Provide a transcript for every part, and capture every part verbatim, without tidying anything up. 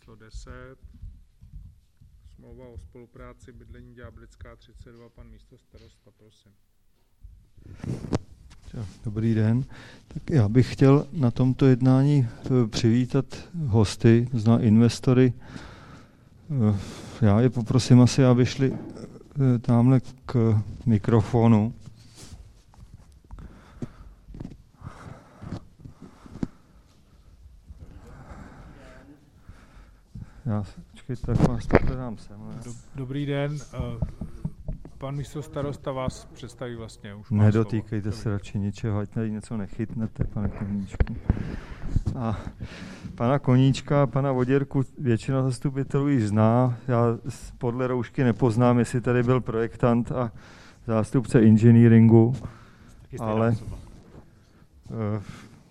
číslo deset. Smlouva o spolupráci bydlení Ďáblická třicet dva, pan místostarosta, prosím. Dobrý den. Tak já bych chtěl na tomto jednání přivítat hosty, to znamená investory. Já je poprosím asi, aby šli tamhle k mikrofonu. Já, počkejte, tak vás to dám sem. Dobrý den. Pan místostarosta vás představí vlastně už. Nedotýkejte se radši ničeho, ať tady něco nechytnete, pane Koníčku. A pana Koníčka a pana Voděrku většina zastupitelů již zná. Já podle roušky nepoznám, jestli tady byl projektant a zástupce inženýringu, ale uh,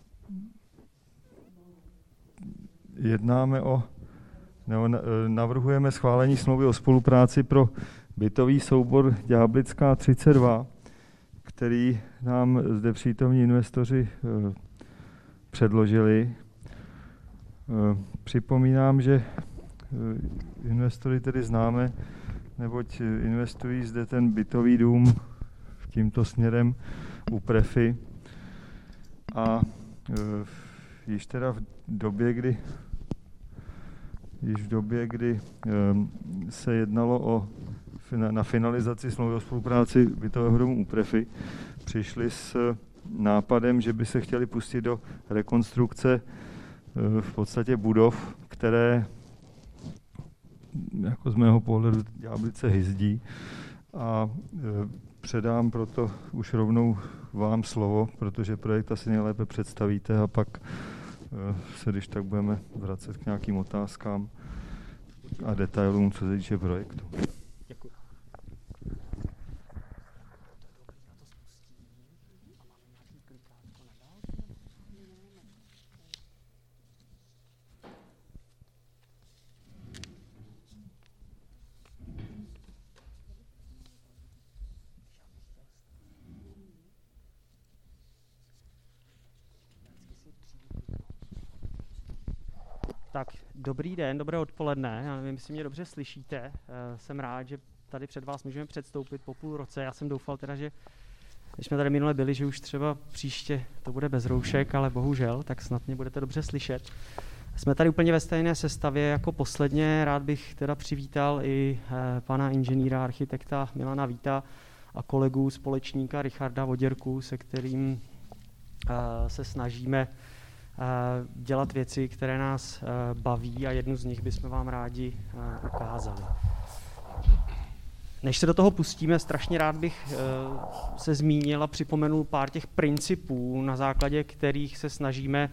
jednáme o, nebo navrhujeme schválení smlouvy o spolupráci pro bytový soubor Ďáblická třicet dva, který nám zde přítomní investoři uh, předložili. Uh, připomínám, že uh, investory tedy známe, neboť investují zde ten bytový dům tímto směrem u Prefy. A uh, již teda v době, kdy již v době, kdy um, se jednalo o na finalizaci smlouvy o spolupráci bytového domu u Prefy, přišli s nápadem, že by se chtěli pustit do rekonstrukce v podstatě budov, které jako z mého pohledu Ďáblice hyzdí. A předám proto už rovnou vám slovo, protože projekt asi nejlépe představíte a pak se když tak budeme vracet k nějakým otázkám a detailům, co se týče projektu. Děkuji. Tak, dobrý den, dobré odpoledne. Já nevím, jestli mě dobře slyšíte. Jsem rád, že tady před vás můžeme předstoupit po půl roce. Já jsem doufal teda, že když jsme tady minule byli, že už třeba příště to bude bez roušek, ale bohužel, tak snad mě budete dobře slyšet. Jsme tady úplně ve stejné sestavě jako posledně. Rád bych teda přivítal i pana inženýra, architekta Milana Víta a kolegu společníka Richarda Voděrku, se kterým se snažíme dělat věci, které nás baví a jednu z nich bychom vám rádi ukázali. Než se do toho pustíme, strašně rád bych se zmínil a připomenul pár těch principů, na základě kterých se snažíme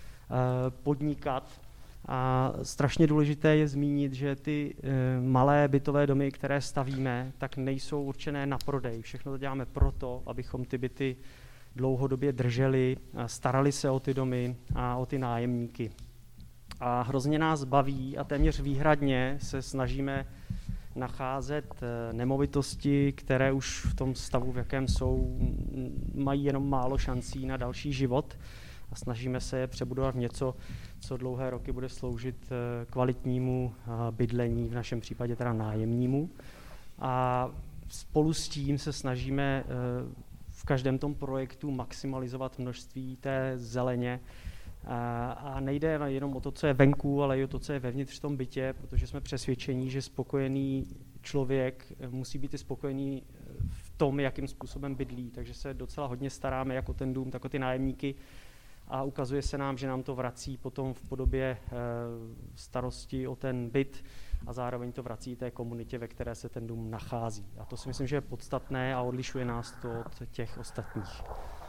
podnikat. A strašně důležité je zmínit, že ty malé bytové domy, které stavíme, tak nejsou určené na prodej. Všechno to děláme proto, abychom ty byty dlouhodobě drželi, starali se o ty domy a o ty nájemníky. A hrozně nás baví a téměř výhradně se snažíme nacházet nemovitosti, které už v tom stavu, v jakém jsou, mají jenom málo šancí na další život a snažíme se je přebudovat v něco, co dlouhé roky bude sloužit kvalitnímu bydlení, v našem případě teda nájemnímu. A spolu s tím se snažíme v každém tom projektu maximalizovat množství té zeleně. A nejde jenom o to, co je venku, ale i o to, co je vevnitř v tom bytě, protože jsme přesvědčení, že spokojený člověk musí být i spokojený v tom, jakým způsobem bydlí. Takže se docela hodně staráme jak o ten dům, tak o ty nájemníky. A ukazuje se nám, že nám to vrací potom v podobě starosti o ten byt a zároveň to vrací té komunitě, ve které se ten dům nachází. A to si myslím, že je podstatné a odlišuje nás to od těch ostatních.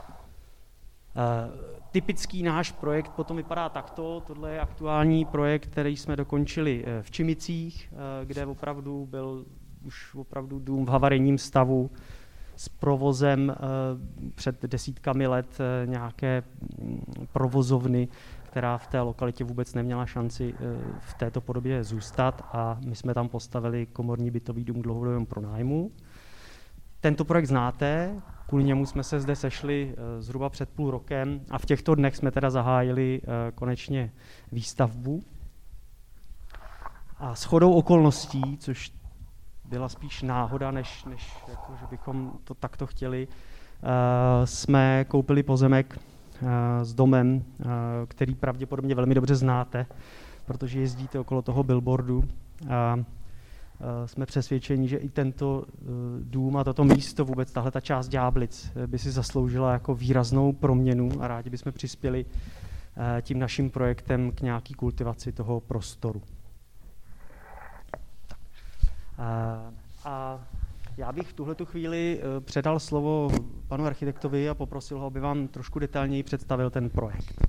Typický náš projekt potom vypadá takto. Tohle je aktuální projekt, který jsme dokončili v Čimicích, kde opravdu byl už opravdu dům v havarijním stavu s provozem před desítkami let nějaké provozovny, která v té lokalitě vůbec neměla šanci v této podobě zůstat a my jsme tam postavili komorní bytový dům dlouhodobému pronájmu. Tento projekt znáte, kvůli němu jsme se zde sešli zhruba před půl rokem a v těchto dnech jsme teda zahájili konečně výstavbu. A shodou okolností, což byla spíš náhoda, než, než jako, že bychom to takto chtěli, uh, jsme koupili pozemek uh, s domem, uh, který pravděpodobně velmi dobře znáte, protože jezdíte okolo toho billboardu. A uh, jsme přesvědčeni, že i tento uh, dům a toto místo, vůbec tahle ta část Ďáblic, by si zasloužila jako výraznou proměnu a rádi bychom přispěli uh, tím naším projektem k nějaký kultivaci toho prostoru. A já bych v tuhletu chvíli předal slovo panu architektovi a poprosil ho, aby vám trošku detailněji představil ten projekt.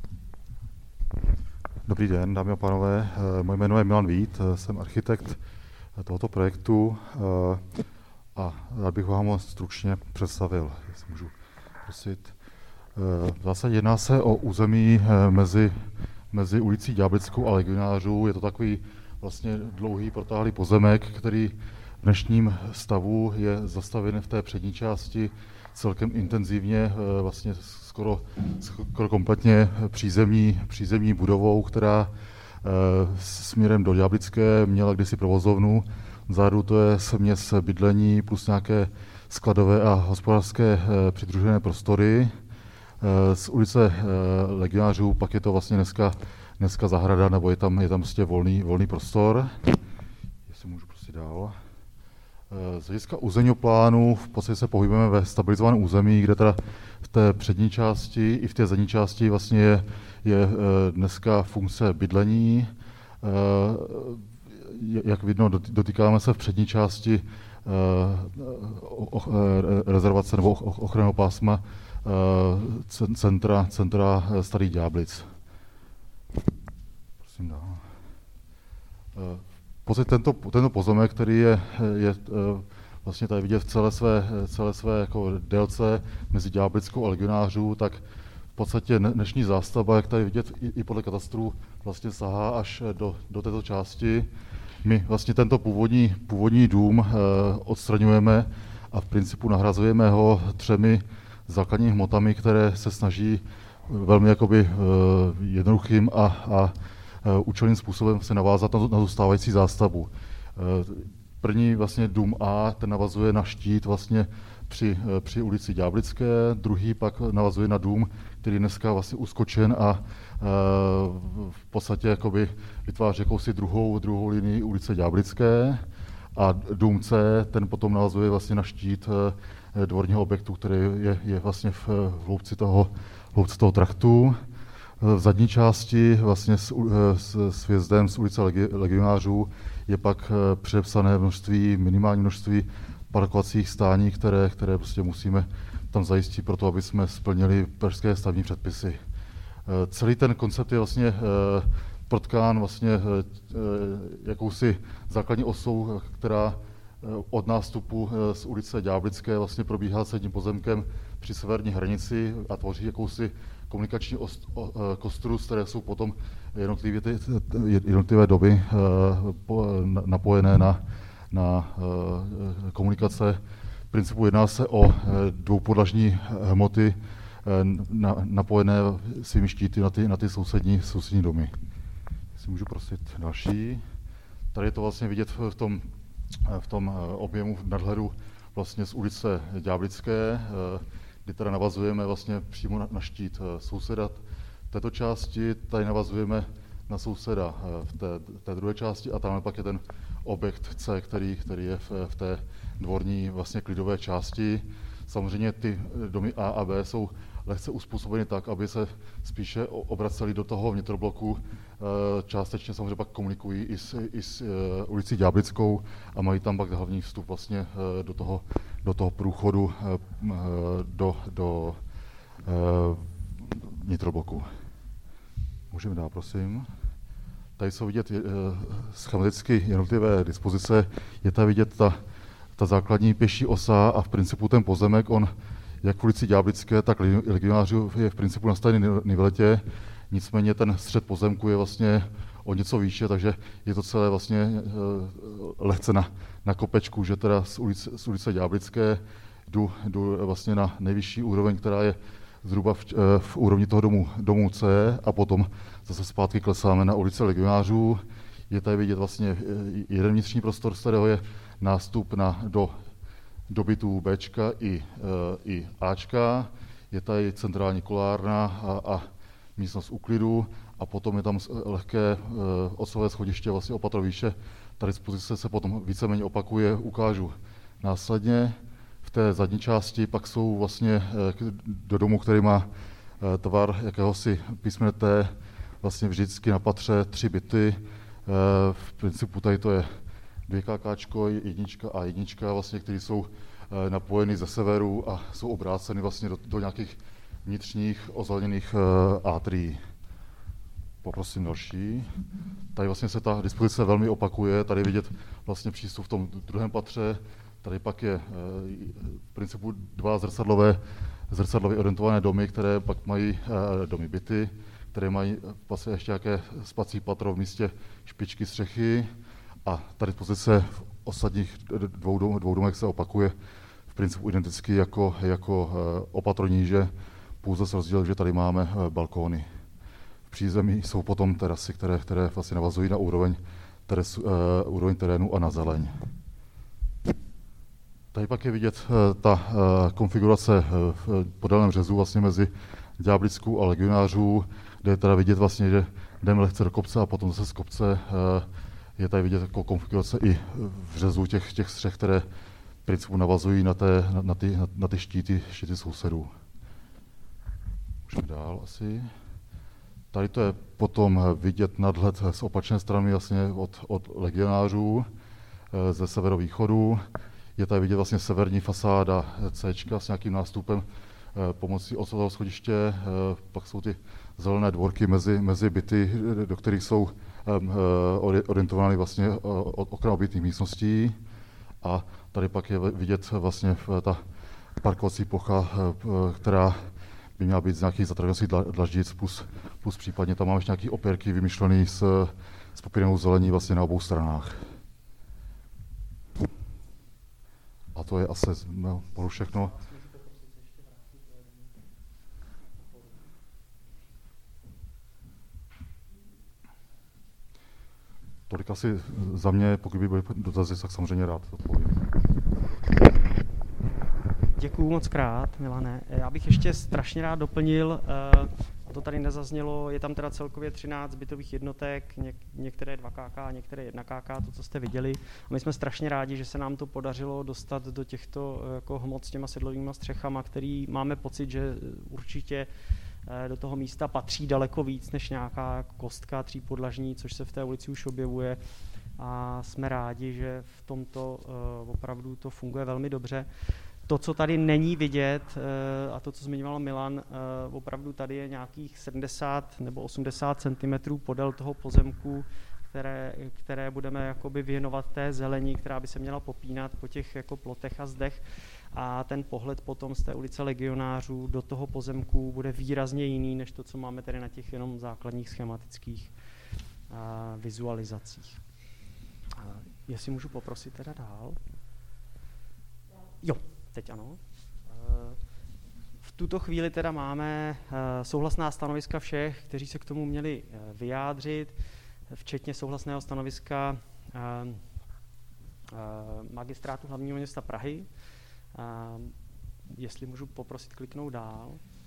Dobrý den, dámy a pánové. Moje jméno je Milan Vít, jsem architekt tohoto projektu a rád bych vám ho stručně představil, jestli můžu prosit. V zásadě jedná se o území mezi, mezi ulicí Ďáblickou a Legionářů. Je to takový vlastně dlouhý protáhlý pozemek, který v dnešním stavu je zastavěn v té přední části celkem intenzivně, vlastně skoro, skoro kompletně přízemní, přízemní budovou, která směrem do Ďáblické měla kdysi provozovnu. Vzadu to je směs bydlení plus nějaké skladové a hospodářské přidružené prostory. Z ulice Legionářů pak je to vlastně dneska dneska zahrada, nebo je tam, je tam prostě volný, volný prostor. Jestli můžu prostě dál. Z hlediska územního plánu v podstatě se pohybujeme ve stabilizovaném území, kde teda v té přední části i v té zadní části vlastně je, je dneska funkce bydlení. Jak vidno, dotýkáme se v přední části rezervace nebo ochranného pásma centra, centra Starých Ďáblic. Prosím dál. V podstatě tento, tento pozemek, který je, je vlastně tady vidět v celé své, celé své jako délce mezi Ďáblickou a Legionářů, tak v podstatě dnešní zástavba, jak tady vidět i, i podle katastru, vlastně sahá až do, do této části. My vlastně tento původní, původní dům odstraňujeme a v principu nahrazujeme ho třemi základními hmotami, které se snaží velmi jakoby jednoduchým a, a účelným způsobem se navázat na tu, na tu stávající zástavbu. První vlastně dům A, ten navazuje na štít vlastně při, při ulici Ďáblické, druhý pak navazuje na dům, který je dneska vlastně uskočen a v podstatě jakoby vytváří jakousi druhou, druhou linii ulice Ďáblické. A dům C, ten potom navazuje vlastně na štít dvorního objektu, který je, je vlastně v, v hloubci toho, hloubci toho traktu. V zadní části vlastně s, s, s vjezdem z ulice Legionářů je pak předepsané množství, minimální množství parkovacích stání, které, které prostě musíme tam zajistit pro to, aby jsme splnili pražské stavební předpisy. Celý ten koncept je vlastně protkán vlastně jakousi základní osou, která od nástupu z ulice Ďáblické vlastně probíhá s jedním pozemkem při severní hranici a tvoří jakousi komunikační ost, o, kostru, které jsou potom jednotlivé, ty, jednotlivé doby po, napojené na, na komunikace. V principu jedná se o dvoupodlažní hmoty na, napojené svými štíty na ty, na ty sousední, sousední domy. Jestli můžu prosit další. Tady je to vlastně vidět v tom, v tom objemu v nadhledu vlastně z ulice Ďáblické, kdy teda navazujeme vlastně přímo na, na štít souseda této části, tady navazujeme na souseda v té, té druhé části a tam pak je ten objekt C, který, který je v, v té dvorní vlastně klidové části. Samozřejmě ty domy A a B jsou lehce uspůsobeny tak, aby se spíše obraceli do toho vnitrobloku. Částečně samozřejmě pak komunikují i s, i s ulicí Ďáblickou a mají tam pak hlavní vstup vlastně do toho, do toho průchodu do, do vnitrobloku. Můžeme dál, prosím. Tady jsou vidět schematicky jednotlivé dispozice. Je tady vidět ta, ta základní pěší osa a v principu ten pozemek, on jak v ulici Ďáblické, tak Legionářů je v principu na stejné niveletě, nicméně ten střed pozemku je vlastně o něco výše, takže je to celé vlastně lehce na, na kopečku, že teda z ulice, z ulice Ďáblické jdu, jdu vlastně na nejvyšší úroveň, která je zhruba v, v úrovni toho domu, domu C a potom zase zpátky klesáme na ulici Legionářů. Je tady vidět vlastně jeden vnitřní prostor, z kterého je nástup na, do, do bytů Bčka i, i Ačka. Je tady centrální kolárna a, a místnost úklidu a potom je tam lehké ocelové schodiště vlastně o patro výše. Ta dispozice se potom víceméně opakuje, ukážu následně. V té zadní části pak jsou vlastně do domu, který má tvar jakéhosi písmene T, vlastně vždycky na patře tři byty. V principu tady to je dvě kákáčko, jednička a jednička, vlastně, které jsou napojeny ze severu a jsou obráceny vlastně do, do nějakých vnitřních ozeleněných átrií. Poprosím další. Tady vlastně se ta dispozice velmi opakuje, tady vidět vlastně přístup v tom druhém patře, tady pak je v principu dva zrcadlové, zrcadlově orientované domy, které pak mají domy byty, které mají vlastně ještě nějaké spací patro v místě špičky střechy a ta dispozice v ostatních dvou, dom, dvou domech se opakuje v principu identicky jako, jako opatro níže, pouze s rozdílem, že tady máme balkóny. V přízemí jsou potom terasy, které, které vlastně navazují na úroveň, teresu, uh, úroveň terénu a na zeleň. Tady pak je vidět uh, ta uh, konfigurace uh, v podélném řezu vlastně mezi Ďáblickou a Legionářů, kde je teda vidět vlastně, že jdeme lehce do kopce a potom zase z kopce uh, je tady vidět jako konfigurace i v řezu těch, těch střech, které v principu navazují na, té, na, na, ty, na, na ty štíty, štíty sousedů. Můžeme dál asi. Tady to je potom vidět nadhled z opačné strany vlastně od, od Legionářů ze severovýchodu. Je tady vidět vlastně severní fasáda C s nějakým nástupem pomocí ocelového schodiště. Pak jsou ty zelené dvorky mezi, mezi byty, do kterých jsou orientovány vlastně okna obytných místností. A tady pak je vidět vlastně ta parkovací plocha, která by měla být z nějakých zatravených dlaždic, plus, plus případně tam máme ještě nějaké opěrky vymyšlené s, s popíranou zelení vlastně na obou stranách. A to je asi no, všechno. Tolik asi za mě, pokud by byly dotazy, tak samozřejmě rád odpovím. Děkuju moc krát, Milane. Já bych ještě strašně rád doplnil, a to tady nezaznělo, je tam teda celkově třináct bytových jednotek, něk, některé dva ká ká, některé jedna ká ká, to, co jste viděli. A my jsme strašně rádi, že se nám to podařilo dostat do těchto jako hmot s těma sedlovými střechama, který máme pocit, že určitě do toho místa patří daleko víc než nějaká kostka třípodlažní, což se v té ulici už objevuje. A jsme rádi, že v tomto opravdu to funguje velmi dobře. To, co tady není vidět, a to, co zmiňoval Milan, opravdu tady je nějakých sedmdesát nebo osmdesát centimetrů podél toho pozemku, které, které budeme jakoby věnovat té zelení, která by se měla popínat po těch jako plotech a zdech. A ten pohled potom z té ulice Legionářů do toho pozemku bude výrazně jiný, než to, co máme tady na těch jenom základních schematických a, vizualizacích. A, jestli můžu poprosit teda dál. Jo. Teď ano. V tuto chvíli teda máme souhlasná stanoviska všech, kteří se k tomu měli vyjádřit, včetně souhlasného stanoviska Magistrátu hlavního města Prahy. Jestli můžu poprosit kliknout dál.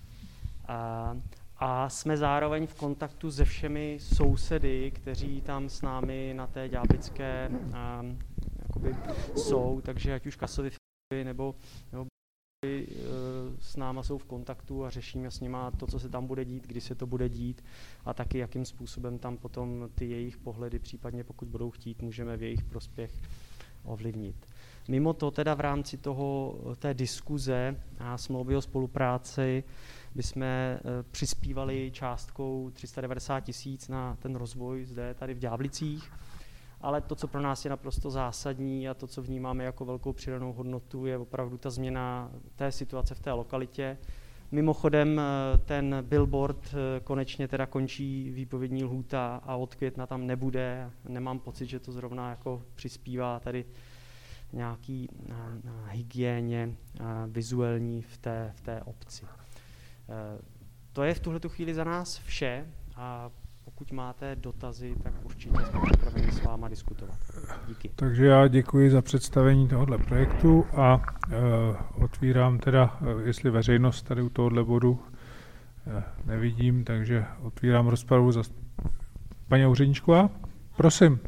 A jsme zároveň v kontaktu se všemi sousedy, kteří tam s námi na té Ďáblické jakoby jsou, takže ať už Kasovy nebo, nebo s náma jsou v kontaktu a řešíme s nima to, co se tam bude dít, kdy se to bude dít a taky jakým způsobem tam potom ty jejich pohledy, případně pokud budou chtít, můžeme v jejich prospěch ovlivnit. Mimo to teda v rámci toho, té diskuze a smlouvy o spolupráci bychom přispívali částkou tři sta devadesát tisíc na ten rozvoj zde tady v Ďáblicích. Ale to, co pro nás je naprosto zásadní a to, co vnímáme jako velkou přidanou hodnotu, je opravdu ta změna té situace v té lokalitě. Mimochodem ten billboard konečně teda končí výpovědní lhůta a od května tam nebude. Nemám pocit, že to zrovna jako přispívá tady nějaký hygieně vizuální v té, v té obci. To je v tuhletu chvíli za nás vše a pokud máte dotazy, tak určitě jsme připraveni s váma diskutovat. Díky. Takže já děkuji za představení tohoto projektu a uh, otvírám teda, uh, jestli veřejnost tady u tohohle bodu uh, nevidím, takže otvírám rozpravu za paní úředničková. Prosím.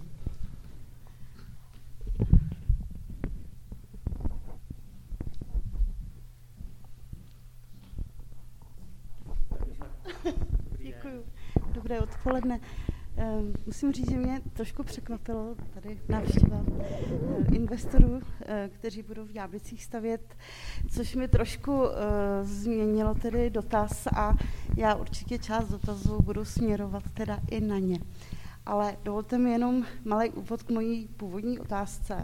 Děkuji. Dobré odpoledne. Musím říct, že mě trošku překvapilo tady návštěva investorů, kteří budou v Ďáblicích stavět, což mi trošku změnilo tedy dotaz a já určitě část dotazů budu směrovat teda i na ně. Ale dovolte mi jenom malý úvod k mojí původní otázce.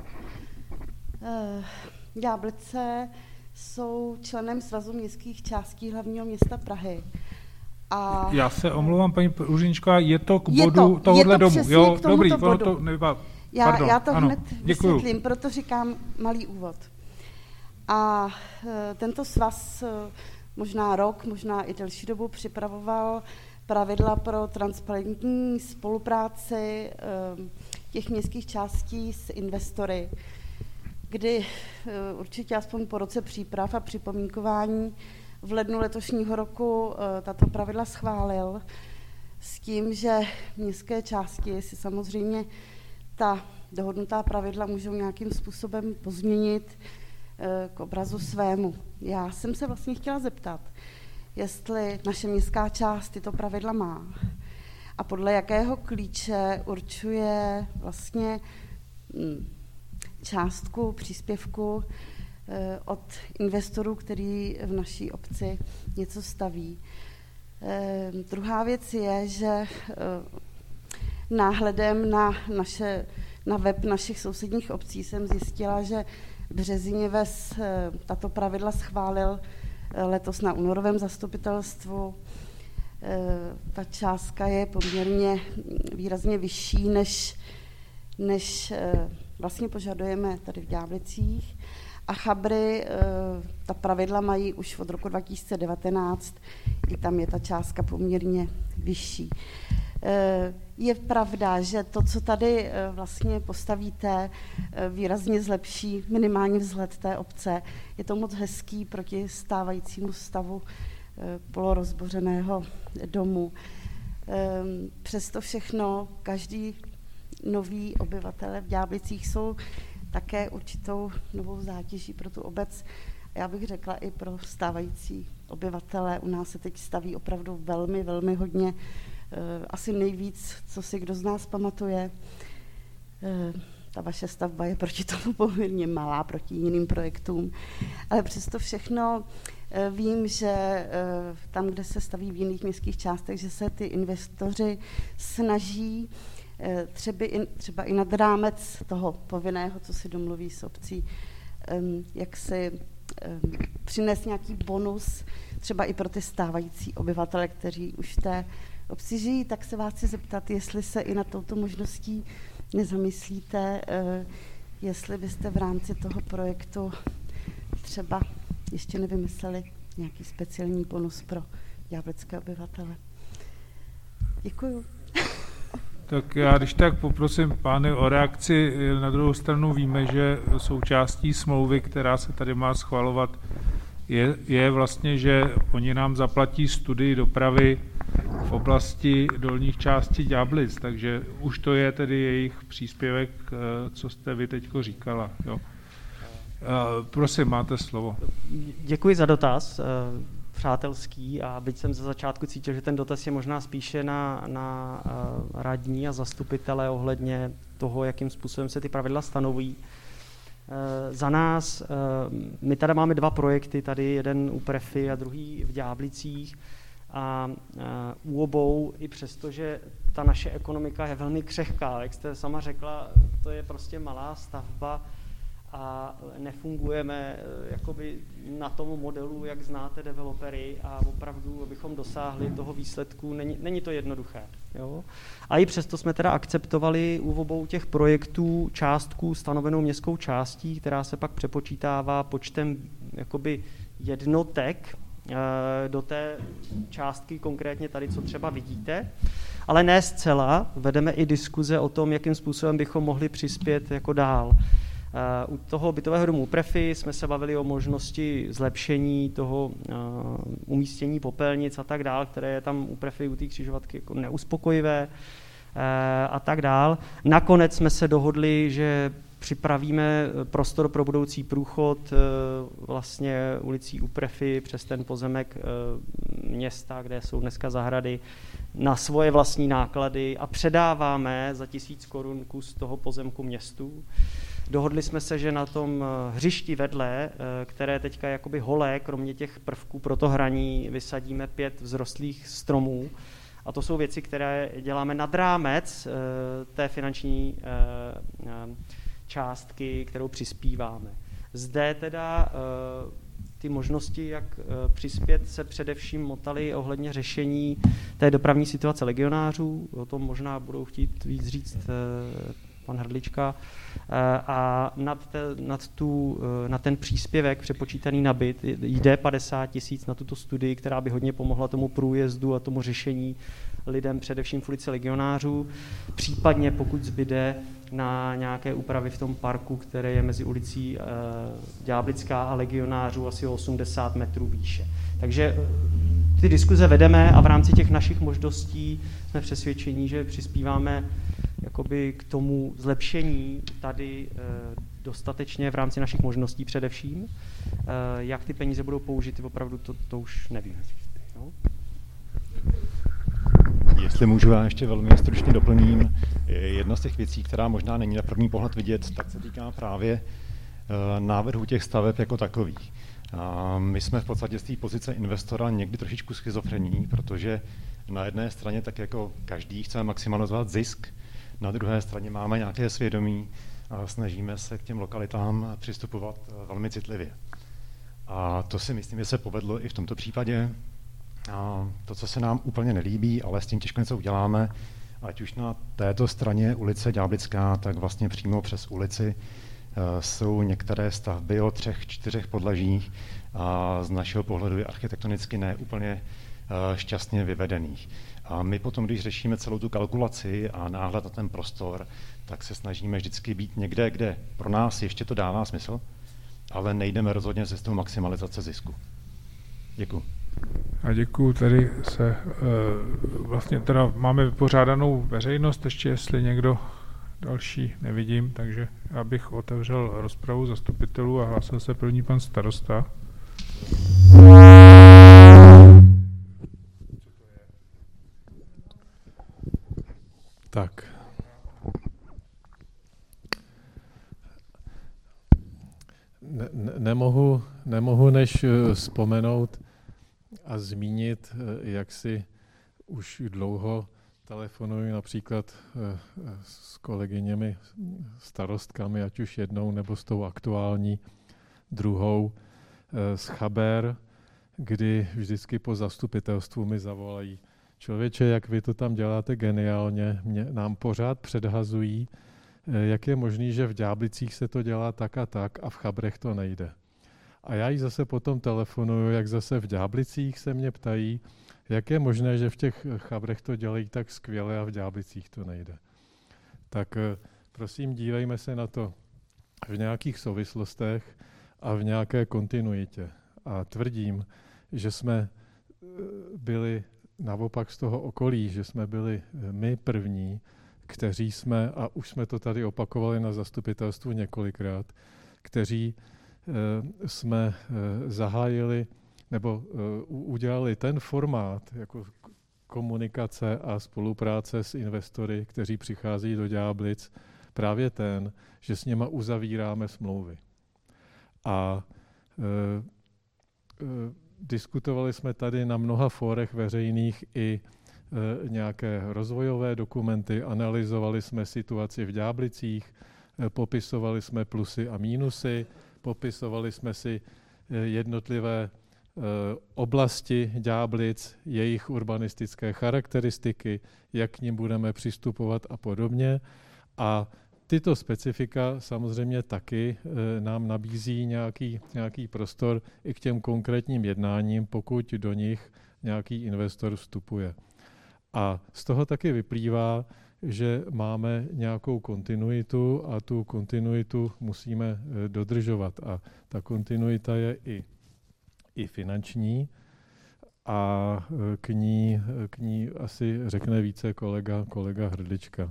Ďáblice jsou členem Svazu městských částí hlavního města Prahy. A já se omlouvám, paní úředničková, je to k je bodu to, tohohle je to domu. Jo, dobrý, bodu. ono to nevypadá. Já, Pardon, já to ano, hned děkuju. vysvětlím, proto říkám malý úvod. A e, tento svaz e, možná rok, možná i delší dobu připravoval pravidla pro transparentní spolupráci e, těch městských částí s investory, kdy e, určitě aspoň po roce příprav a připomínkování v lednu letošního roku e, tato pravidla schválil s tím, že městské části si samozřejmě ta dohodnutá pravidla můžou nějakým způsobem pozměnit e, k obrazu svému. Já jsem se vlastně chtěla zeptat, jestli naše městská část tyto pravidla má a podle jakého klíče určuje vlastně hm, částku příspěvku e, od investorů, který v naší obci něco staví. E, druhá věc je, že e, náhledem na, naše, na web našich sousedních obcí jsem zjistila, že Březiněves tato pravidla schválil letos na únorovém zastupitelstvu. Ta částka je poměrně výrazně vyšší, než, než vlastně požadujeme tady v Ďáblicích. A Chabry ta pravidla mají už od roku dva tisíce devatenáct, i tam je ta částka poměrně vyšší. Je pravda, že to, co tady vlastně postavíte, výrazně zlepší minimální vzhled té obce. Je to moc hezký proti stávajícímu stavu polorozbořeného domu. Přesto všechno, každý nový obyvatel v Ďáblicích jsou také určitou novou zátěží pro tu obec. Já bych řekla i pro stávající obyvatele. U nás se teď staví opravdu velmi, velmi hodně. Asi nejvíc, co si kdo z nás pamatuje. Ta vaše stavba je proti tomu poměrně malá, proti jiným projektům. Ale přesto všechno vím, že tam, kde se staví v jiných městských částech, že se ty investoři snaží třeba i, třeba i nad rámec toho povinného, co si domluví s obcí, jak si přinést nějaký bonus třeba i pro ty stávající obyvatele, kteří už v té obci žijí, tak se vás chci zeptat, jestli se i na touto možností nezamyslíte, jestli byste v rámci toho projektu třeba ještě nevymysleli nějaký speciální bonus pro ďáblické obyvatele. Děkuju. Tak já když tak poprosím pány o reakci. Na druhou stranu víme, že součástí smlouvy, která se tady má schvalovat, je, je vlastně, že oni nám zaplatí studii dopravy v oblasti dolních částí Ďáblic, takže už to je tedy jejich příspěvek, co jste vy teďko říkala. Jo. Prosím, máte slovo. Děkuji za dotaz, přátelský, a byť jsem ze začátku cítil, že ten dotaz je možná spíše na, na radní a zastupitele ohledně toho, jakým způsobem se ty pravidla stanovují. Za nás, my tady máme dva projekty, tady jeden u Prefy a druhý v Ďáblicích, a u obou, i přesto, že ta naše ekonomika je velmi křehká, jak jste sama řekla, to je prostě malá stavba a nefungujeme jakoby na tom modelu, jak znáte developery, a opravdu, abychom dosáhli toho výsledku, není, není to jednoduché. Jo? A i přesto jsme teda akceptovali u obou těch projektů částku stanovenou městskou částí, která se pak přepočítává počtem jakoby jednotek do té částky, konkrétně tady, co třeba vidíte. ale ne zcela. Vedeme i diskuze o tom, jakým způsobem bychom mohli přispět jako dál. U toho bytového domu Prefy jsme se bavili o možnosti zlepšení toho umístění popelnic a tak dál, které je tam u Prefy, u té křižovatky jako neuspokojivé a tak dál. Nakonec jsme se dohodli, že připravíme prostor pro budoucí průchod vlastně ulicí u Prefy přes ten pozemek města, kde jsou dneska zahrady, na svoje vlastní náklady a předáváme za tisíc korun kus toho pozemku městu. Dohodli jsme se, že na tom hřišti vedle, které teďka je jakoby holé, kromě těch prvků pro to hraní, vysadíme pět vzrostlých stromů. A to jsou věci, které děláme nad rámec té finanční částky, kterou přispíváme. Zde teda ty možnosti, jak přispět, se především motaly ohledně řešení té dopravní situace legionářů. O tom možná budou chtít víc říct pan Hrdlička. A nad, te, nad, tu, nad ten příspěvek přepočítaný na byt jde padesát tisíc na tuto studii, která by hodně pomohla tomu průjezdu a tomu řešení lidem především v ulici legionářů. Případně pokud zbyde na nějaké úpravy v tom parku, které je mezi ulicí Ďáblická a legionářů asi o osmdesát metrů výše. Takže ty diskuze vedeme a v rámci těch našich možností jsme přesvědčeni, že přispíváme jakoby k tomu zlepšení tady dostatečně v rámci našich možností především. Jak ty peníze budou použity, opravdu to, to už nevím. No? Jestli můžu, já ještě velmi stručně doplním. Jedna z těch věcí, která možná není na první pohled vidět, tak se týká právě návrhu těch staveb jako takových. My jsme v podstatě z té pozice investora někdy trošičku schizofrení, protože na jedné straně tak jako každý chceme maximalizovat zisk, na druhé straně máme nějaké svědomí a snažíme se k těm lokalitám přistupovat velmi citlivě. A to si myslím, že se povedlo i v tomto případě. A to, co se nám úplně nelíbí, ale s tím těžko něco uděláme, ať už na této straně ulice Ďáblická, tak vlastně přímo přes ulici jsou některé stavby o třech, čtyřech podlažích a z našeho pohledu je architektonicky ne úplně šťastně vyvedených. A my potom, když řešíme celou tu kalkulaci a náhled na ten prostor, tak se snažíme vždycky být někde, kde pro nás ještě to dává smysl, ale nejdeme rozhodně ze toho maximalizace zisku. Děkuji. A děkuji, tady se vlastně teda máme vypořádanou veřejnost, ještě jestli někdo další nevidím, takže já bych otevřel rozpravu zastupitelů a hlásil se první pan starosta. Tak. Ne, ne, nemohu, nemohu než vzpomenout a zmínit, jak si už dlouho telefonuji například s kolegyněmi starostkami, ať už jednou nebo s tou aktuální druhou z Chaber, kdy vždycky po zastupitelstvu mi zavolají: člověče, jak vy to tam děláte geniálně, mě, nám pořád předhazují, jak je možný, že v Ďáblicích se to dělá tak a tak a v Chabrech to nejde. A já jí zase potom telefonuju, jak zase v Ďáblicích se mě ptají, jak je možné, že v těch Chabrech to dělají tak skvěle a v Ďáblicích to nejde. Tak prosím, dívejme se na to v nějakých souvislostech a v nějaké kontinuitě. A tvrdím, že jsme byli naopak z toho okolí, že jsme byli my první, kteří jsme, a už jsme to tady opakovali na zastupitelstvu několikrát, kteří e, jsme e, zahájili nebo e, udělali ten formát jako komunikace a spolupráce s investory, kteří přichází do Ďáblic, právě ten, že s něma uzavíráme smlouvy. A e, e, diskutovali jsme tady na mnoha fórech veřejných i e, nějaké rozvojové dokumenty, analyzovali jsme situaci v Ďáblicích, e, popisovali jsme plusy a mínusy, popisovali jsme si e, jednotlivé e, oblasti Ďáblic, jejich urbanistické charakteristiky, jak k nim budeme přistupovat a podobně. A tyto specifika samozřejmě taky e, nám nabízí nějaký, nějaký prostor i k těm konkrétním jednáním, pokud do nich nějaký investor vstupuje. A z toho taky vyplývá, že máme nějakou kontinuitu a tu kontinuitu musíme dodržovat. A ta kontinuita je i, i finanční a k ní, k ní asi řekne více kolega, kolega Hrdlička.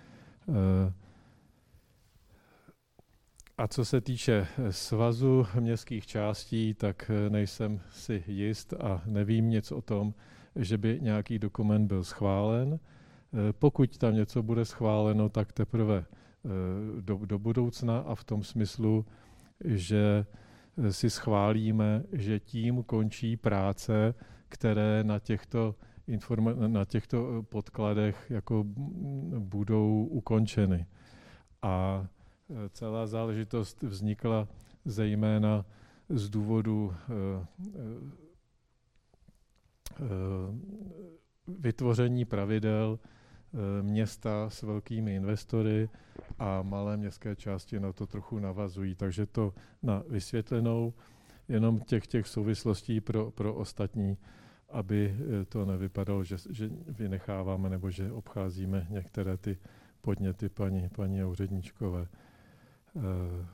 A co se týče svazu městských částí, tak nejsem si jist a nevím nic o tom, že by nějaký dokument byl schválen. Pokud tam něco bude schváleno, tak teprve do, do budoucna a v tom smyslu, že si schválíme, že tím končí práce, které na těchto, informa- na těchto podkladech jako budou ukončeny. A celá záležitost vznikla zejména z důvodu vytvoření pravidel města s velkými investory a malé městské části na to trochu navazují. Takže to na vysvětlenou jenom těch, těch souvislostí pro, pro ostatní, aby to nevypadalo, že, že vynecháváme nebo že obcházíme některé ty podněty paní, paní úředničkové. E,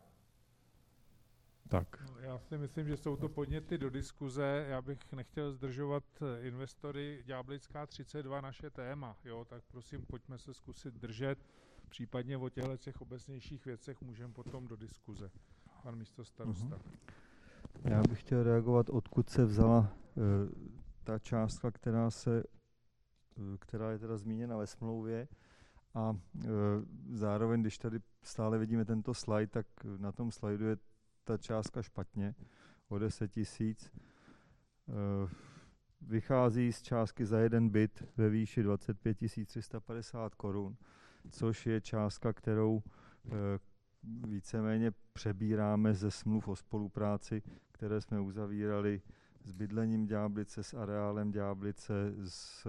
tak. No, já si myslím, že jsou to podněty do diskuze. Já bych nechtěl zdržovat investory. Ďáblická třicet dva naše téma, jo, tak prosím, pojďme se zkusit držet. Případně o těchto těch obecnějších věcech můžeme potom do diskuze. Pan místostarosta. Uh-huh. Já bych chtěl reagovat, odkud se vzala uh, ta částka, která, se, uh, která je teda zmíněna ve smlouvě. A uh, zároveň, když tady stále vidíme tento slide, tak na tom slajdu je ta částka špatně o deset tisíc. Vychází z částky za jeden byt ve výši dvacet pět tisíc tři sta padesát korun, což je částka, kterou víceméně přebíráme ze smluv o spolupráci, které jsme uzavírali s bydlením Ďáblice, s areálem Ďáblice, s,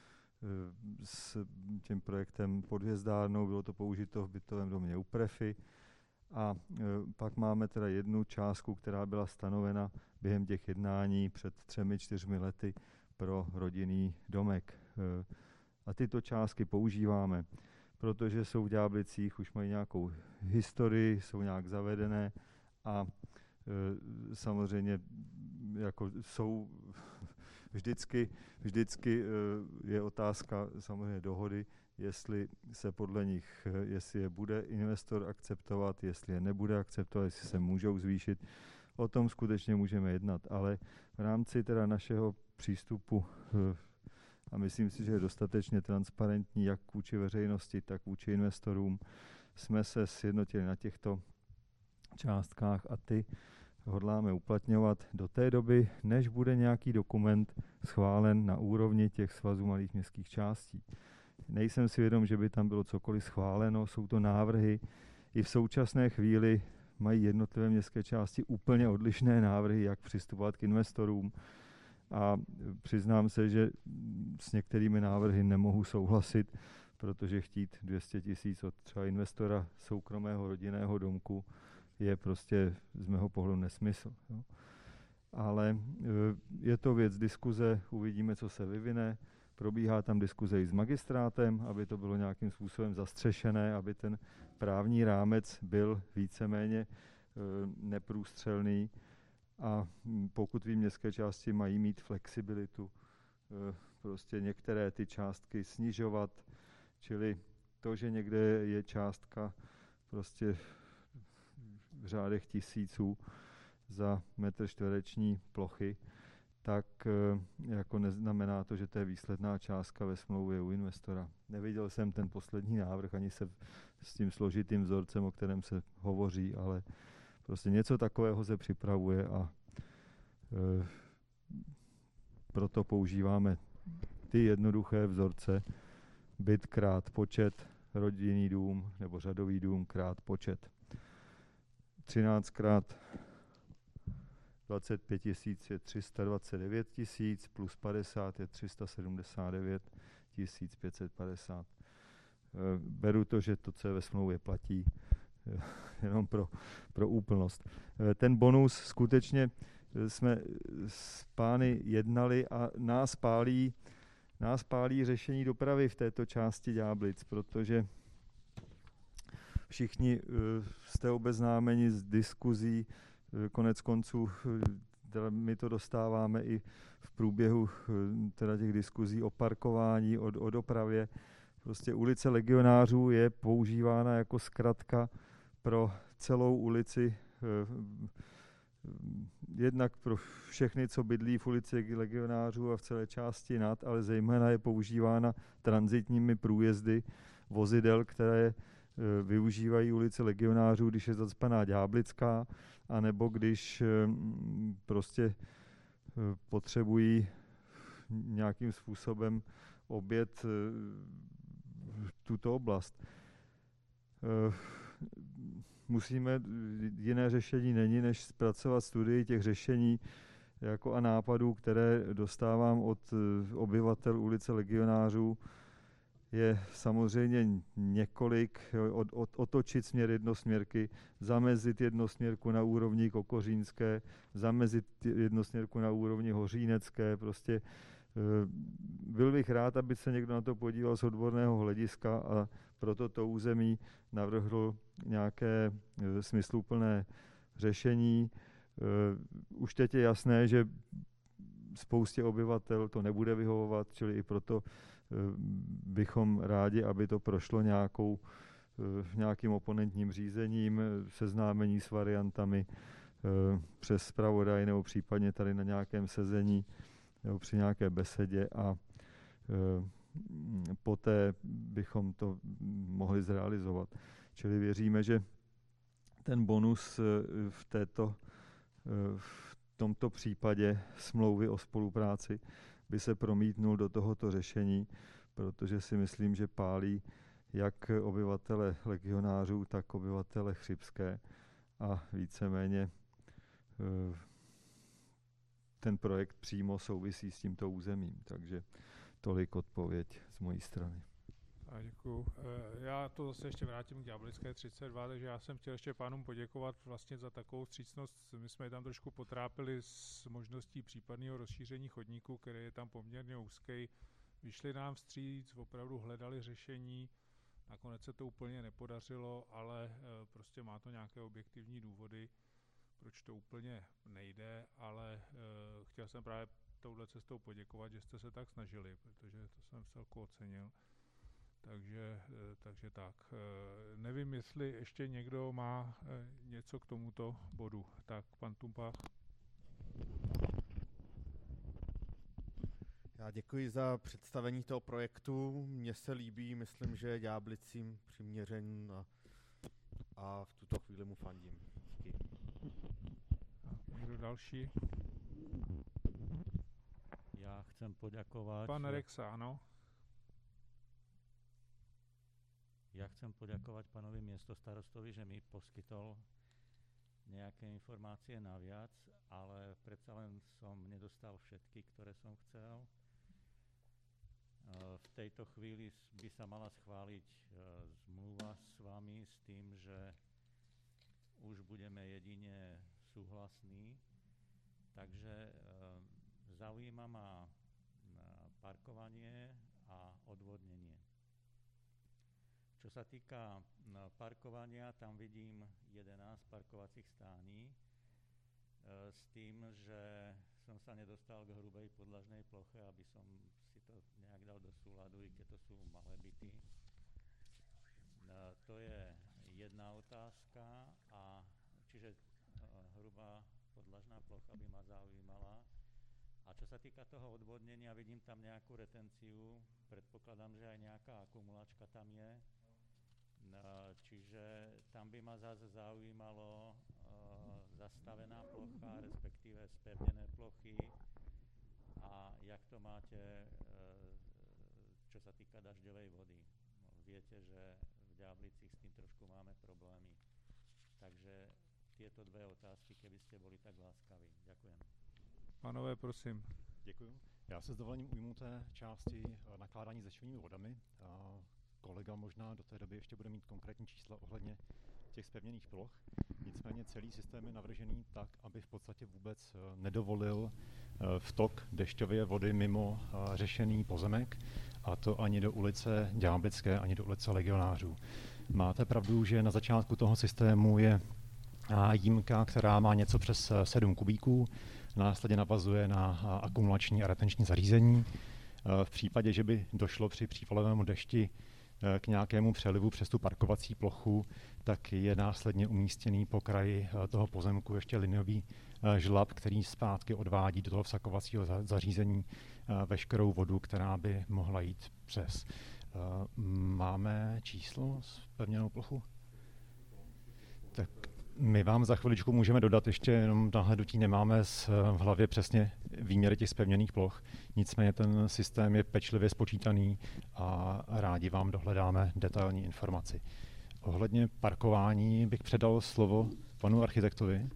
s tím projektem Podhvězdárnou, bylo to použito v bytovém domě u Prefy. A e, pak máme teda jednu částku, která byla stanovena během těch jednání před třemi, čtyřmi lety pro rodinný domek. E, a tyto částky používáme, protože jsou v Ďáblicích, už mají nějakou historii, jsou nějak zavedené a e, samozřejmě jako jsou vždycky, vždycky e, je otázka samozřejmě dohody, jestli se podle nich, jestli je bude investor akceptovat, jestli je nebude akceptovat, jestli se můžou zvýšit. O tom skutečně můžeme jednat, ale v rámci teda našeho přístupu, a myslím si, že je dostatečně transparentní jak vůči veřejnosti, tak vůči investorům, jsme se sjednotili na těchto částkách a ty hodláme uplatňovat do té doby, než bude nějaký dokument schválen na úrovni těch svazů malých městských částí. Nejsem si vědom, že by tam bylo cokoliv schváleno, jsou to návrhy. I v současné chvíli mají jednotlivé městské části úplně odlišné návrhy, jak přistupovat k investorům. A přiznám se, že s některými návrhy nemohu souhlasit, protože chtít dvě stě tisíc od třeba investora soukromého rodinného domku je prostě z mého pohledu nesmysl. Jo. Ale je to věc diskuze, uvidíme, co se vyvine. Probíhá tam diskuze i s magistrátem, aby to bylo nějakým způsobem zastřešené, aby ten právní rámec byl víceméně e, neprůstřelný. A pokud vím, městské části mají mít flexibilitu, e, prostě některé ty částky snižovat, čili to, že někde je částka prostě v řádech tisíců za metr čtvereční plochy, tak jako neznamená to, že to je výsledná částka ve smlouvě u investora. Neviděl jsem ten poslední návrh, ani se s tím složitým vzorcem, o kterém se hovoří, ale prostě něco takového se připravuje a e, proto používáme ty jednoduché vzorce, byt krát počet, rodinný dům nebo řadový dům krát počet. třináct krát dvacet pět tisíc je tři sta dvacet devět tisíc, plus padesát je tři sta sedmdesát devět tisíc pět set padesát. Beru to, že to, co je ve smlouvě, platí, jenom pro, pro úplnost. Ten bonus skutečně jsme s pány jednali a nás pálí nás pálí řešení dopravy v této části Ďáblic, protože všichni jste obeznámeni s diskuzí, konec konců my to dostáváme i v průběhu teda těch diskuzí o parkování, o, o dopravě. Prostě ulice Legionářů je používána jako zkratka pro celou ulici, jednak pro všechny, co bydlí v ulici Legionářů a v celé části nad, ale zejména je používána tranzitními průjezdy vozidel, které využívají ulici Legionářů, když je zacpaná Ďáblická, anebo když prostě potřebují nějakým způsobem objet tuto oblast. Musíme, jiné řešení není, než zpracovat studii těch řešení jako a nápadů, které dostávám od obyvatel ulice Legionářů. Je samozřejmě několik, od, od, otočit směr jednosměrky, zamezit jednosměrku na úrovni Kokořínské, zamezit jednosměrku na úrovni Hořínecké. Prostě byl bych rád, aby se někdo na to podíval z odborného hlediska a proto to území navrhl nějaké smysluplné řešení. Už teď je jasné, že spoustě obyvatel to nebude vyhovovat, čili i proto bychom rádi, aby to prošlo nějakou, nějakým oponentním řízením, seznámení s variantami přes zpravodaj nebo případně tady na nějakém sezení nebo při nějaké besedě a poté bychom to mohli zrealizovat. Čili věříme, že ten bonus v této v tomto případě smlouvy o spolupráci by se promítnul do tohoto řešení, protože si myslím, že pálí jak obyvatele Legionářů, tak obyvatele Chřibské a víceméně ten projekt přímo souvisí s tímto územím. Takže tolik odpověď z mojí strany. A děkuju. Já to zase ještě vrátím k Ďáblické třicet dva, takže já jsem chtěl ještě pánům poděkovat vlastně za takovou vstřícnost. My jsme je tam trošku potrápili s možností případného rozšíření chodníku, který je tam poměrně úzký. Vyšli nám vstříc, opravdu hledali řešení, nakonec se to úplně nepodařilo, ale prostě má to nějaké objektivní důvody, proč to úplně nejde, ale chtěl jsem právě touhle cestou poděkovat, že jste se tak snažili, protože to jsem celku ocenil. Takže, takže tak. Nevím, jestli ještě někdo má něco k tomuto bodu. Tak, pan Tumpach. Já děkuji za představení toho projektu. Mně se líbí, myslím, že je Ďáblicím přiměřený a, a v tuto chvíli mu fandím. Díky. A někdo další? Já chcem poděkovat. Pan Rexa, ano. Ja chcem poďakovať pánovi miestostarostovi, že mi poskytol nejaké informácie naviac, ale predsa len som nedostal všetky, ktoré som chcel. V tejto chvíli by sa mala schváliť zmluva s vami s tým, že už budeme jedine súhlasní. Takže zaujíma ma parkovanie a odvodnenie. Čo sa týka parkovania, tam vidím jedenásť parkovacích stání s tým, že som sa nedostal k hrubej podlažnej ploche, aby som si to nejak dal do súladu, i keď to sú malé byty. To je jedna otázka, a čiže hrubá podlažná plocha by ma zaujímala. A čo sa týka toho odvodnenia, vidím tam nejakú retenciu, predpokladám, že aj nejaká akumulačka tam je. Čiže tam by ma zase zaujímalo uh, zastavená plocha, respektíve spevnené plochy, a jak to máte, uh, čo sa týka dažďovej vody. No, viete, že v Ďáblicích s tým trošku máme problémy. Takže tieto dve otázky, keby ste boli tak láskaví. Ďakujem. Pánové, prosím. Děkuji. Já se s dovolením ujmu té části nakládání se dešťovými vodami. Kolega možná do té doby ještě bude mít konkrétní čísla ohledně těch zpevněných ploch. Nicméně nicméně celý systém je navržený tak, aby v podstatě vůbec nedovolil vtok dešťové vody mimo řešený pozemek, a to ani do ulice Ďáblické, ani do ulice Legionářů. Máte pravdu, že na začátku toho systému je jímka, která má něco přes sedm kubíků, následně navazuje na akumulační a retenční zařízení. V případě, že by došlo při přívalovému dešti k nějakému přelivu přes tu parkovací plochu, tak je následně umístěný po kraji toho pozemku ještě liniový žlab, který zpátky odvádí do toho vsakovacího zařízení veškerou vodu, která by mohla jít přes. Máme číslo z pevněnou plochu? Tak my vám za chviličku můžeme dodat, ještě jenom na hledutí nemáme v hlavě přesně výměry těch zpevněných ploch, nicméně ten systém je pečlivě spočítaný a rádi vám dohledáme detailní informaci. Ohledně parkování bych předal slovo panu architektovi.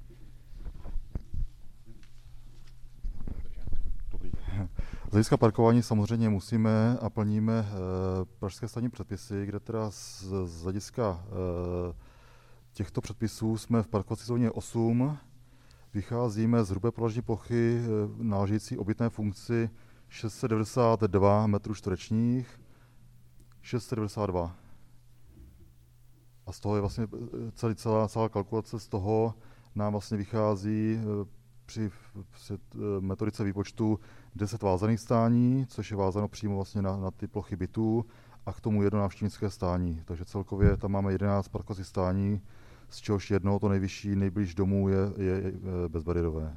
Dobrý. Z hlediska parkování samozřejmě musíme a plníme e, pražské stavební předpisy, kde teda z, z hlediska e, těchto předpisů jsme v parkovací zóně osm, vycházíme z hrubé podlažní plochy e, náležející obytné funkci šest set devadesát dva metrů čtverečních, šest set devadesát dva. A z toho je vlastně celý, celá, celá kalkulace, z toho nám vlastně vychází při, při metodice výpočtu deset vázaných stání, což je vázáno přímo vlastně na, na ty plochy bytů, a k tomu jedno návštěvnické stání. Takže celkově tam máme jedenáct parkovacích stání, z čehož jedno, to nejvyšší, nejblíž domů je, je, je bezbariérové.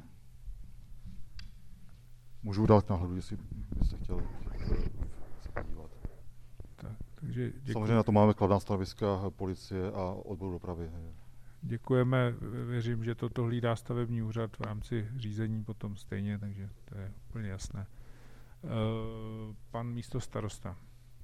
Můžu dát náhledu, jestli byste chtěli se podívat. Tak, takže samozřejmě na to máme kladná stanoviska policie a odboru dopravy. Děkujeme, věřím, že toto hlídá stavební úřad v rámci řízení potom stejně, takže to je úplně jasné. Pan místostarosta.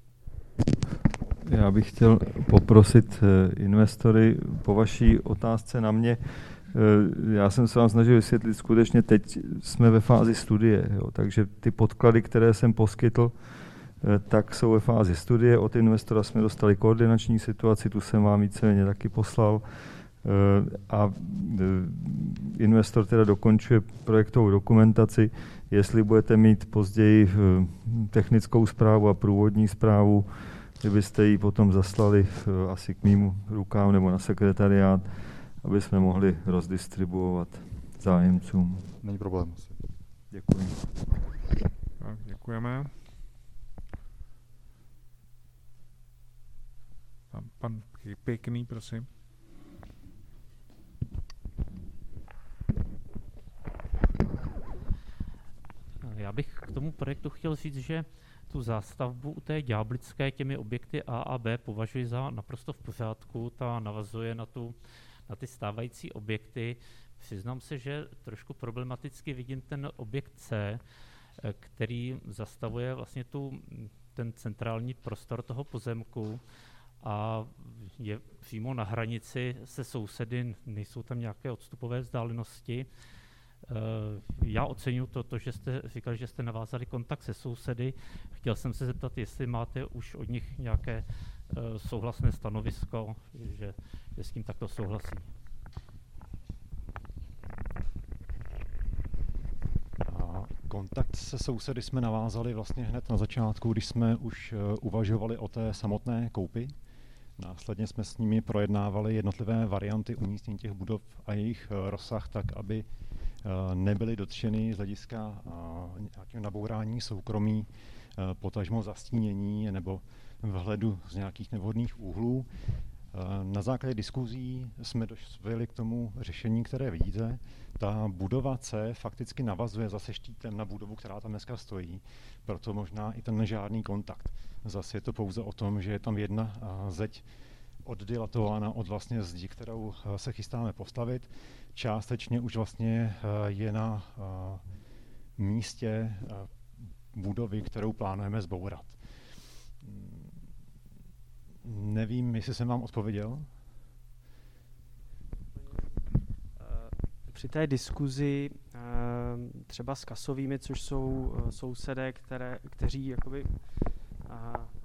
Já bych chtěl poprosit investory po vaší otázce na mě. Já jsem se vám snažil vysvětlit, skutečně teď jsme ve fázi studie, jo, takže ty podklady, které jsem poskytl, tak jsou ve fázi studie. Od investora jsme dostali koordinační situaci, tu jsem vám víceméně taky poslal. A investor teda dokončuje projektovou dokumentaci. Jestli budete mít později technickou zprávu a průvodní zprávu, kdybyste ji potom zaslali asi k mýmu rukám nebo na sekretariát, aby jsme mohli rozdistribuovat zájemcům. Není problém. Děkuji. Tak, děkujeme. Pan, pan Pěkný, prosím. Já bych k tomu projektu chtěl říct, že tu zástavbu u té Ďáblické těmi objekty A a B považuji za naprosto v pořádku. Ta navazuje na, tu, na ty stávající objekty. Přiznám se, že trošku problematicky vidím ten objekt C, který zastavuje vlastně tu, ten centrální prostor toho pozemku a je přímo na hranici se sousedy, nejsou tam nějaké odstupové vzdálenosti. Já oceňuji to, to, že jste říkali, že jste navázali kontakt se sousedy. Chtěl jsem se zeptat, jestli máte už od nich nějaké uh, souhlasné stanovisko, že, že s tím takto souhlasí. A kontakt se sousedy jsme navázali vlastně hned na začátku, když jsme už uh, uvažovali o té samotné koupi. Následně jsme s nimi projednávali jednotlivé varianty umístění těch budov a jejich uh, rozsah tak, aby nebyly dotčeny z hlediska nějakého nabourání soukromí, potažmo zastínění nebo vhledu z nějakých nevhodných úhlů. Na základě diskuzí jsme dospěli k tomu řešení, které vidíte. Ta budova C fakticky navazuje zase štítem na budovu, která tam dneska stojí, proto možná i ten nežádný kontakt. Zase je to pouze o tom, že je tam jedna zeď oddilatována od vlastně zdi, kterou se chystáme postavit. Částečně už vlastně je na místě budovy, kterou plánujeme zbourat. Nevím, jestli jsem vám odpověděl. Při té diskuzi třeba s Kasovými, což jsou sousedé, které, kteří jakoby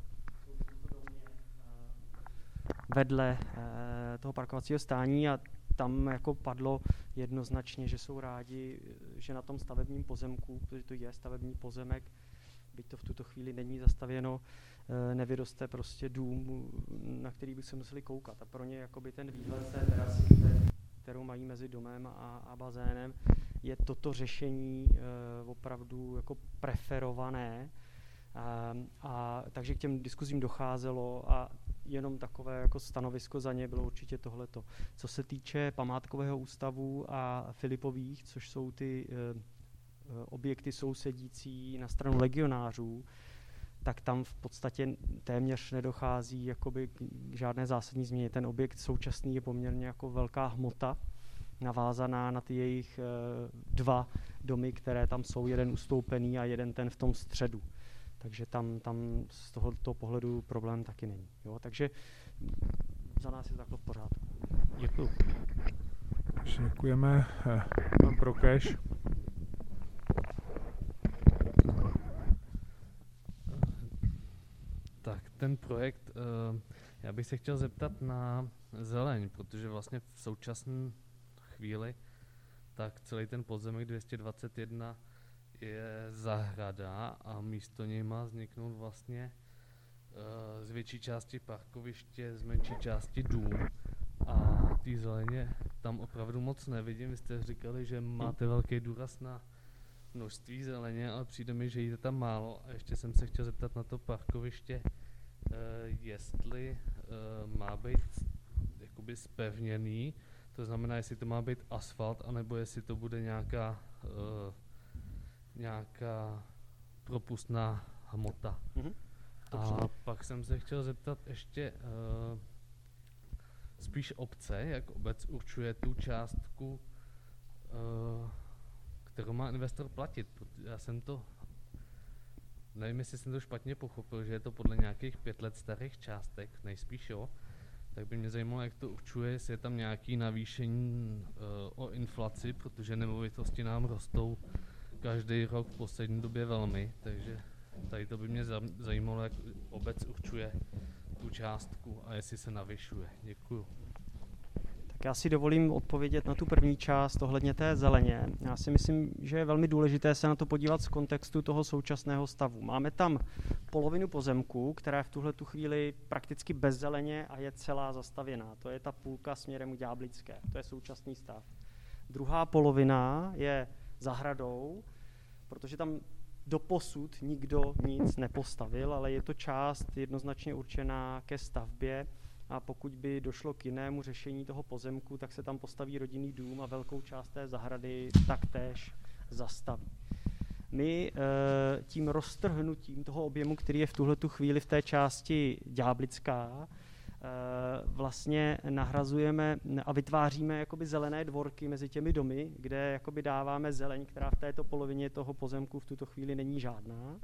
vedle toho parkovacího stání, a tam jako padlo jednoznačně, že jsou rádi, že na tom stavebním pozemku, protože to je stavební pozemek, byť to v tuto chvíli není zastavěno, nevyroste prostě dům, na který by se museli koukat. A pro ně jakoby ten výhled té terasy, kterou mají mezi domem a, a bazénem, je toto řešení e, opravdu jako preferované. A, a takže k těm diskuzím docházelo a jenom takové jako stanovisko za ně bylo určitě tohleto. Co se týče památkového ústavu a Filipových, což jsou ty e, objekty sousedící na stranu legionářů, tak tam v podstatě téměř nedochází jakoby k žádné zásadní změně. Ten objekt současný je poměrně jako velká hmota, navázaná na ty jejich e, dva domy, které tam jsou, jeden ustoupený a jeden ten v tom středu. Takže tam, tam z tohoto pohledu problém taky není. Jo? Takže za nás je to takhle v pořádku. Děkuji. Děkujeme. Pan Prokeš. Tak ten projekt, já bych se chtěl zeptat na zeleň, protože vlastně v současné chvíli tak celý ten pozemek dvě stě dvacet jedna je zahrada a místo něj má vzniknout vlastně z větší části parkoviště, z menší části dům a té zeleně tam opravdu moc nevidím. Vy jste říkali, že máte velký důraz na množství zeleně, ale přijde mi, že jde tam málo. A ještě jsem se chtěl zeptat na to parkoviště, uh, jestli uh, má být jakoby zpevněný, to znamená, jestli to má být asfalt, anebo jestli to bude nějaká, uh, nějaká propustná hmota. Mm-hmm. A pak jsem se chtěl zeptat ještě uh, spíš obce, jak obec určuje tu částku, uh, kterou má investor platit. Já jsem to, nevím, jestli jsem to špatně pochopil, že je to podle nějakých pět let starých částek, nejspíš jo, tak by mě zajímalo, jak to určuje, jestli je tam nějaký navýšení uh, o inflaci, protože nemovitosti nám rostou každý rok v poslední době velmi, takže tady to by mě zajímalo, jak obec určuje tu částku a jestli se navyšuje. Děkuju. Tak já si dovolím odpovědět na tu první část ohledně té zeleně. Já si myslím, že je velmi důležité se na to podívat z kontextu toho současného stavu. Máme tam polovinu pozemku, která je v tuhle tu chvíli prakticky bez zeleně a je celá zastavěná. To je ta půlka směrem k Ďáblické. To je současný stav. Druhá polovina je zahradou, protože tam doposud nikdo nic nepostavil, ale je to část jednoznačně určená ke stavbě a pokud by došlo k jinému řešení toho pozemku, tak se tam postaví rodinný dům a velkou část té zahrady taktéž zastaví. My e, tím roztrhnutím toho objemu, který je v tuhletu chvíli v té části Ďáblická, vlastně nahrazujeme a vytváříme jakoby zelené dvorky mezi těmi domy, kde jakoby dáváme zeleň, která v této polovině toho pozemku v tuto chvíli není žádná.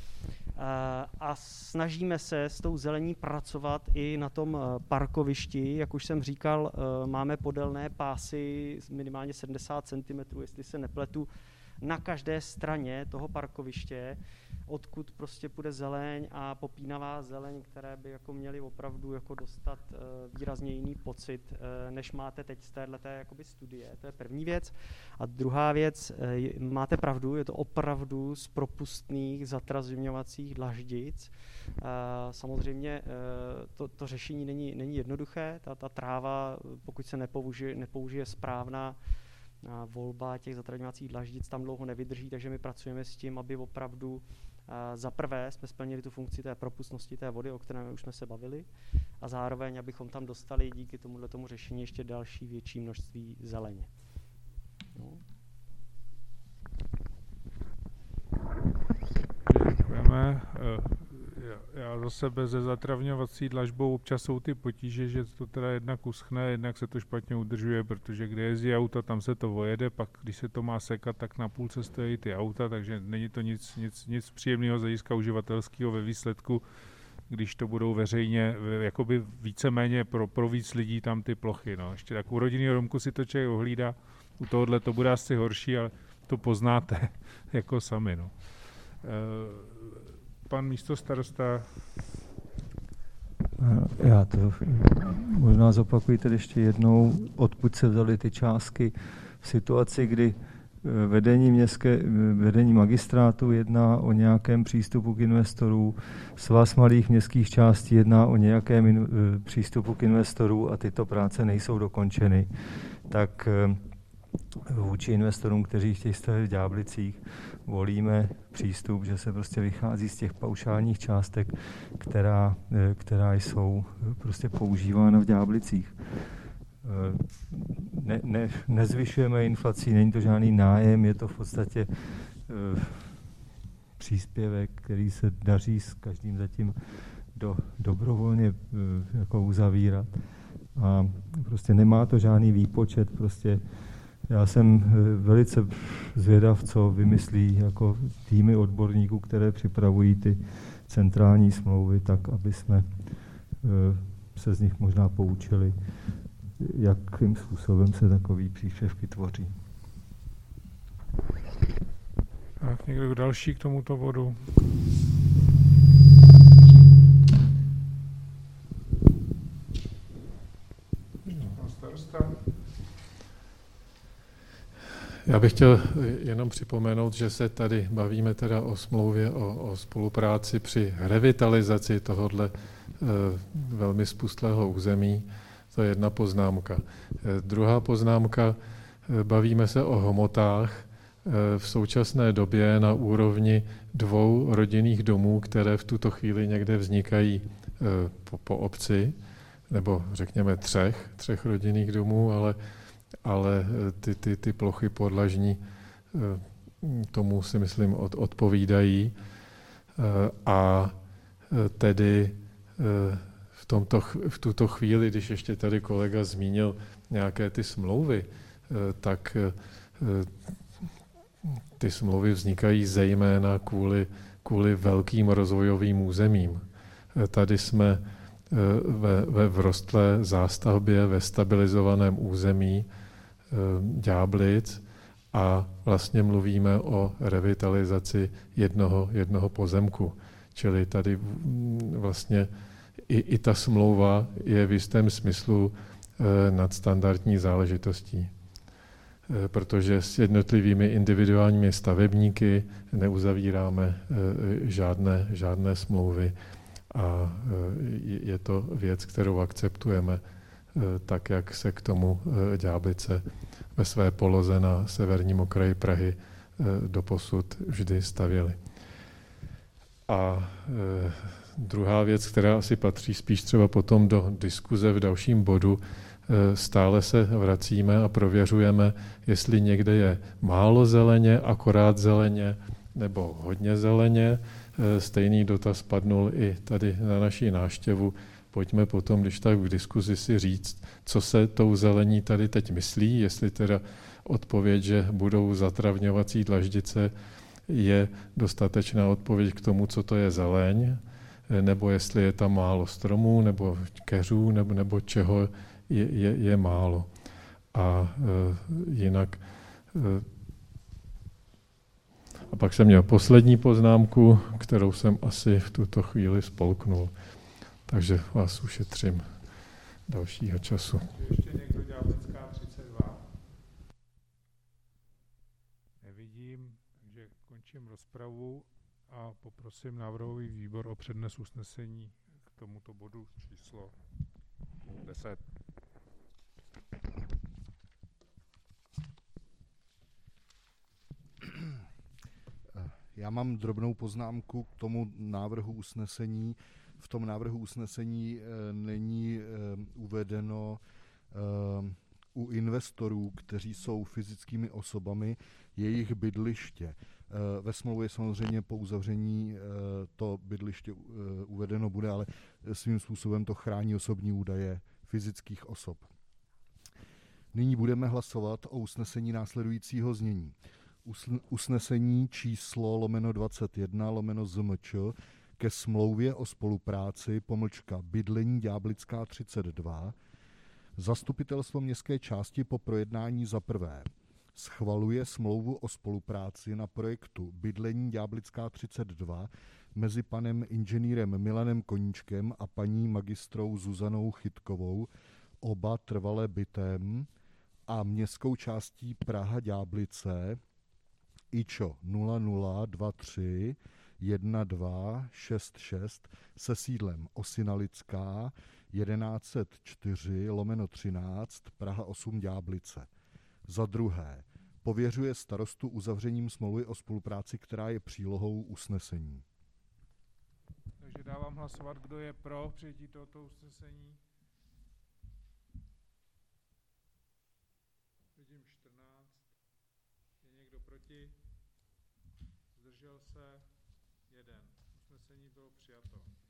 A snažíme se s tou zelení pracovat i na tom parkovišti. Jak už jsem říkal, máme podélné pásy minimálně sedmdesát centimetrů, jestli se nepletu, na každé straně toho parkoviště, odkud prostě půjde zeleň a popínavá zeleň, které by jako měly opravdu jako dostat uh, výrazně jiný pocit, uh, než máte teď z téhleté jakoby studie. To je první věc. A druhá věc, uh, máte pravdu, je to opravdu z propustných zatrazivňovacích dlaždic. Uh, samozřejmě uh, to, to řešení není, není jednoduché. Ta, ta tráva, pokud se nepoužije, nepoužije správná a volba těch zatravňovacích dlaždic tam dlouho nevydrží, takže my pracujeme s tím, aby opravdu a za prvé jsme splnili tu funkci té propustnosti té vody, o které už jsme se bavili, a zároveň, abychom tam dostali díky tomuhle tomu řešení ještě další větší množství zeleně. No. Děkujeme. Já za sebe ze zatravňovací dlažbou občas jsou ty potíže, že to teda jednak uschne, jednak se to špatně udržuje, protože kde jezdí auta, tam se to vojede, pak když se to má sekat, tak na půlce stojí ty auta, takže není to nic, nic, nic příjemného z hlediska uživatelského ve výsledku, když to budou veřejně, jakoby víceméně pro, pro víc lidí tam ty plochy. No. Ještě tak u rodinného domku si to člověk ohlídá, u tohohle to bude asi horší, ale to poznáte jako sami. No. E, Pan místostarosta. Já to možná zopakuji tedy ještě jednou, odkud se vzaly ty částky v situaci, kdy vedení městské, vedení magistrátu jedná o nějakém přístupu k investorů, Svaz malých městských částí jedná o nějakém in, přístupu k investorů a tyto práce nejsou dokončeny, tak vůči investorům, kteří chtějí stavět v Ďáblicích, volíme přístup, že se prostě vychází z těch paušálních částek, která, která jsou prostě používána v Ďáblicích. Ne, ne, nezvyšujeme inflaci, není to žádný nájem, je to v podstatě uh, příspěvek, který se daří s každým zatím do, dobrovolně uh, jako uzavírat. A prostě nemá to žádný výpočet, prostě já jsem uh, velice zvědav, co vymyslí jako týmy odborníků, které připravují ty centrální smlouvy, tak aby jsme uh, se z nich možná poučili, jakým způsobem se takový příspěvky tvoří. Tak někdo další k tomuto bodu? Já bych chtěl jenom připomenout, že se tady bavíme teda o smlouvě o, o spolupráci při revitalizaci tohohle e, velmi spustlého území. To je jedna poznámka. E, druhá poznámka, e, bavíme se o hmotách e, v současné době na úrovni dvou rodinných domů, které v tuto chvíli někde vznikají e, po, po obci, nebo řekněme třech, třech rodinných domů, ale ale ty, ty, ty plochy podlažní tomu si myslím od, odpovídají. A tedy v, tomto, v tuto chvíli, když ještě tady kolega zmínil nějaké ty smlouvy, tak ty smlouvy vznikají zejména kvůli, kvůli velkým rozvojovým územím. Tady jsme ve, ve vrostlé zástavbě, ve stabilizovaném území Ďáblic a vlastně mluvíme o revitalizaci jednoho, jednoho pozemku. Čili tady vlastně i, i ta smlouva je v jistém smyslu nadstandardní záležitostí. Protože s jednotlivými individuálními stavebníky neuzavíráme žádné, žádné smlouvy a je to věc, kterou akceptujeme tak, jak se k tomu Ďáblice ve své poloze na severním okraji Prahy doposud vždy stavěly. A druhá věc, která asi patří spíš třeba potom do diskuze v dalším bodu, stále se vracíme a prověřujeme, jestli někde je málo zeleně, akorát zeleně nebo hodně zeleně. Stejný dotaz padnul i tady na naší návštěvu. Pojďme potom, když tak v diskuzi si říct, co se tou zelení tady teď myslí, jestli teda odpověď, že budou zatravňovací dlaždice, je dostatečná odpověď k tomu, co to je zeleň, nebo jestli je tam málo stromů, nebo keřů, nebo, nebo čeho je, je, je málo. A e, jinak... E, a pak jsem měl poslední poznámku, kterou jsem asi v tuto chvíli spolknul. Takže vás ušetřím dalšího času. Ještě někdo Ďáblická třicet dva? Nevidím, takže končím rozpravu a poprosím návrhový výbor o přednes usnesení k tomuto bodu číslo deset. Já mám drobnou poznámku k tomu návrhu usnesení. V tom návrhu usnesení e, není e, uvedeno e, u investorů, kteří jsou fyzickými osobami, jejich bydliště. E, ve smlouvě samozřejmě po uzavření e, to bydliště e, uvedeno bude, ale svým způsobem to chrání osobní údaje fyzických osob. Nyní budeme hlasovat o usnesení následujícího znění. Usnesení číslo lomeno dvacet jedna lomeno Z M Č ke smlouvě o spolupráci pomlčka bydlení Ďáblická třicet dva. Zastupitelstvo městské části po projednání za prvé schvaluje smlouvu o spolupráci na projektu bydlení Ďáblická třicet dva mezi panem inženýrem Milanem Koníčkem a paní magistrou Zuzanou Chytkovou, oba trvale bytem, a městskou částí Praha-Ďáblice IČO nula nula dva tři jedna dva šest šest se sídlem Osinalická tisíc sto čtyři lomeno třináct Praha osm Ďáblice. Za druhé, pověřuje starostu uzavřením smlouvy o spolupráci, která je přílohou usnesení. Takže dávám hlasovat, kdo je pro přijetí tohoto usnesení. Vidím čtrnáct. Je někdo proti? Zdržel se? Jeden. Usnesení bylo přijato.